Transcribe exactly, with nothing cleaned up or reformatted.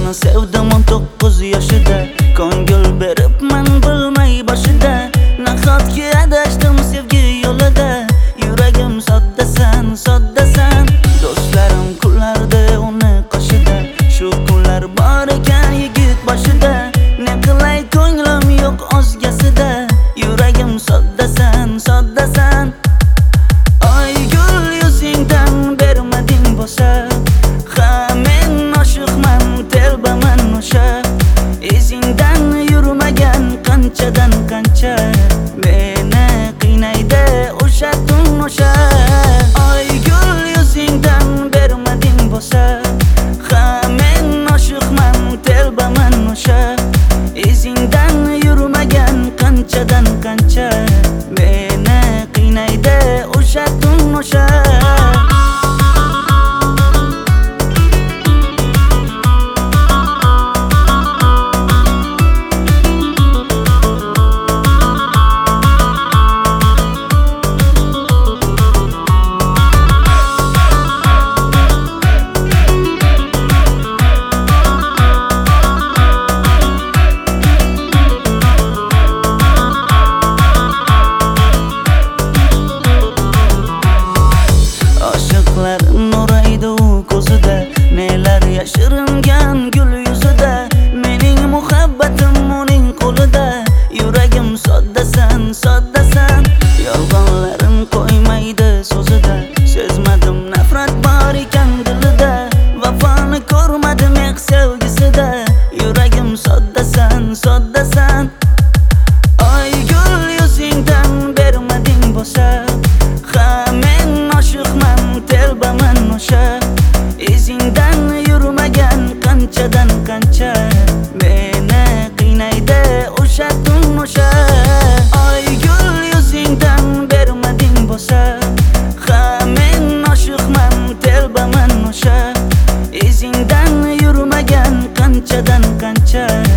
Seni sevdim on to'qqiz yoshida, ko'ngil beribman bilmay boshida. Nahotki adashdim sevgi yo'lida, yuragim soddasan, soddasan. Do'stlarim kulardi uni qoshida, shu kunlar bor ekan yigit boshida. Ne qilay ko'nglim yo'q o'zgasida, yuragim soddasan, soddasan. Ay gul yuzingdan bermading bo'lsa, ha men oshiqman, telbaman o'sha. Izingdan yurmagan qanchadan qancha, meni qiynaydi o'sha tun o'sha. Ay gul yuzingdan bermading bo'lsa, ha men oshiqman, telbaman o'sha. Izingdan yurmagan qanchadan qancha, meni qiynaydi o'sha tun o'sha. Nuraydi u ko'zida, nelar yashiringan gul yuzida. Mening muhabbatim uning qo'lida, yuragim soddasan, soddasan. Yolg'onlarim qo'ymaydi so'zida, sezmadim nafrat bor ekan dilida. Vafoni ko'rmadim ex sevgisida, yuragim soddasan, soddasan. Ay gul yuzingdan bermading bo'lsa, ha men oshiqman, telbaman o'sha. Izingdan yurmagan qanchadan qancha, meni qiynaydi o'sha tun o'sha. Ay gul yuzingdan bermading bo'lsa, ha men oshiqman, telbaman o'sha. Izingdan yurmagan qanchadan qancha,